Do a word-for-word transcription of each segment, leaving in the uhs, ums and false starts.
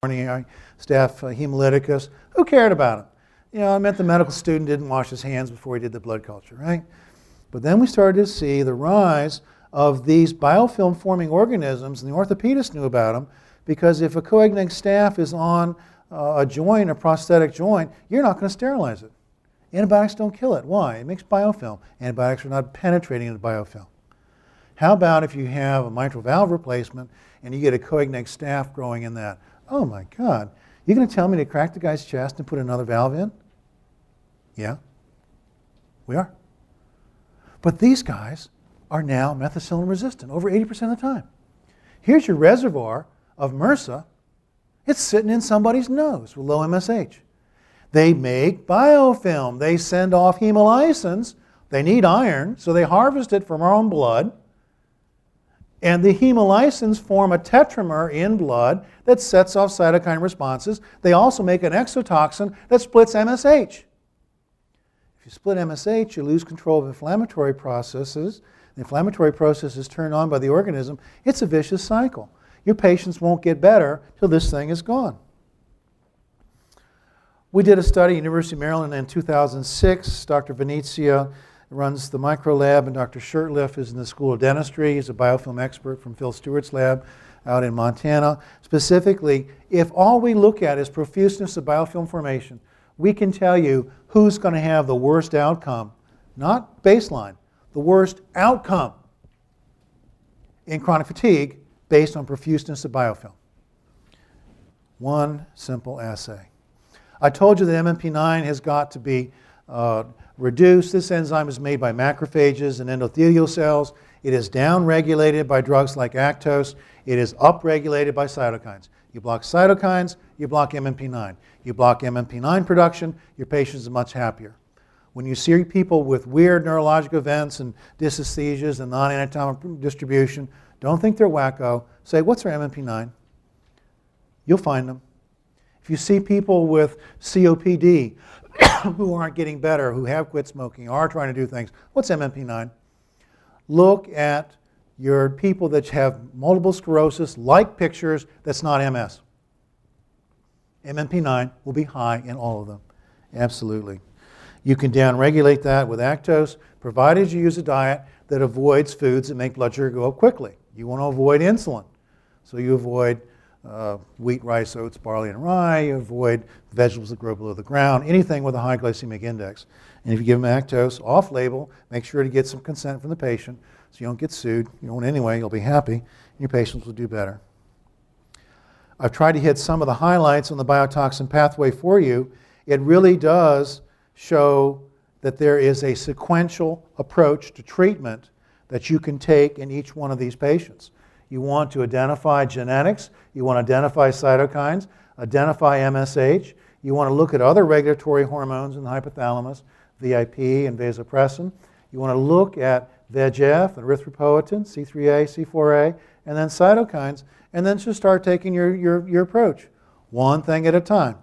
staph hemolyticus. Who cared about him? You know, I meant the medical student didn't wash his hands before he did the blood culture, right? But then we started to see the rise of these biofilm-forming organisms, and the orthopedist knew about them, because if a coagulating staph is on uh, a joint, a prosthetic joint, you're not going to sterilize it. Antibiotics don't kill it. Why? It makes biofilm. Antibiotics are not penetrating into biofilm. How about if you have a mitral valve replacement and you get a coagulating staph growing in that? Oh my God. You're going to tell me to crack the guy's chest and put another valve in? Yeah, we are. But these guys are now methicillin resistant over eighty percent of the time. Here's your reservoir of MRSA. It's sitting in somebody's nose with low M S H. They make biofilm. They send off hemolysins. They need iron, so they harvest it from our own blood. And the hemolysins form a tetramer in blood that sets off cytokine responses. They also make an exotoxin that splits M S H. If you split M S H, you lose control of inflammatory processes. The inflammatory process is turned on by the organism. It's a vicious cycle. Your patients won't get better till this thing is gone. We did a study at University of Maryland in two thousand six. Doctor Venezia runs the micro lab, and Doctor Shurtleff is in the School of Dentistry. He's a biofilm expert from Phil Stewart's lab out in Montana. Specifically, if all we look at is profuseness of biofilm formation, we can tell you who's going to have the worst outcome, not baseline, the worst outcome in chronic fatigue based on profuseness of biofilm. One simple assay. I told you that M M P nine has got to be uh, reduced. This enzyme is made by macrophages and endothelial cells. It is downregulated by drugs like Actos. It is upregulated by cytokines. You block cytokines, you block M M P nine. You block M M P nine production, your patients are much happier. When you see people with weird neurologic events and dysesthesias and non-anatomic distribution, don't think they're wacko. Say, what's their M M P nine? You'll find them. If you see people with C O P D who aren't getting better, who have quit smoking, are trying to do things, what's M M P nine? Look at your people that have multiple sclerosis, like pictures, that's not M S. M M P nine will be high in all of them. Absolutely. You can downregulate that with Actos, provided you use a diet that avoids foods that make blood sugar go up quickly. You want to avoid insulin. So you avoid uh, wheat, rice, oats, barley, and rye. You avoid vegetables that grow below the ground, anything with a high glycemic index. And if you give them Actos off-label, make sure to get some consent from the patient so you don't get sued. You don't anyway, you'll be happy, and your patients will do better. I've tried to hit some of the highlights on the biotoxin pathway for you. It really does show that there is a sequential approach to treatment that you can take in each one of these patients. You want to identify genetics, you want to identify cytokines, identify M S H, you want to look at other regulatory hormones in the hypothalamus, V I P and vasopressin. You want to look at V E G F and erythropoietin, C three A, C four A, and then cytokines, and then just start taking your, your, your approach, one thing at a time.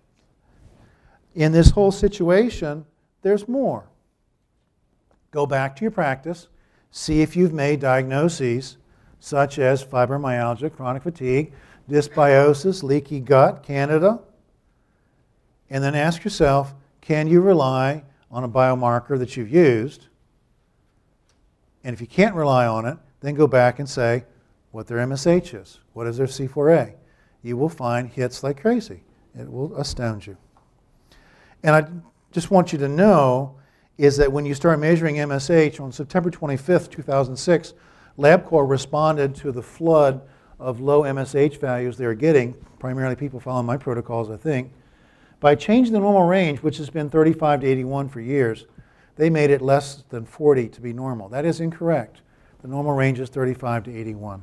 In this whole situation, there's more. Go back to your practice, see if you've made diagnoses such as fibromyalgia, chronic fatigue, dysbiosis, leaky gut, Candida, and then ask yourself, can you rely on a biomarker that you've used? And if you can't rely on it, then go back and say what their M S H is, what is their C four A. You will find hits like crazy. It will astound you. And I just want you to know is that when you start measuring M S H on September twenty-fifth, two thousand six, LabCorp responded to the flood of low M S H values they were getting, primarily people following my protocols, I think. By changing the normal range, which has been thirty-five to eighty-one for years, they made it less than forty to be normal. That is incorrect. The normal range is thirty-five to eighty-one.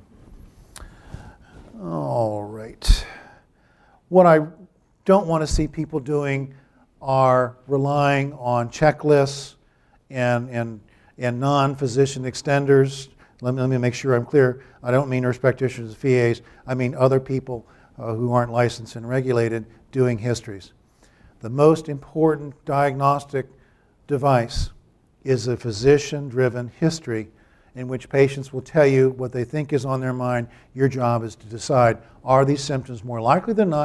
All right. What I don't want to see people doing are relying on checklists and, and, and non-physician extenders. Let me, let me make sure I'm clear. I don't mean nurse practitioners, V As. I mean other people uh, who aren't licensed and regulated doing histories. The most important diagnostic device is a physician-driven history in which patients will tell you what they think is on their mind. Your job is to decide, are these symptoms more likely than not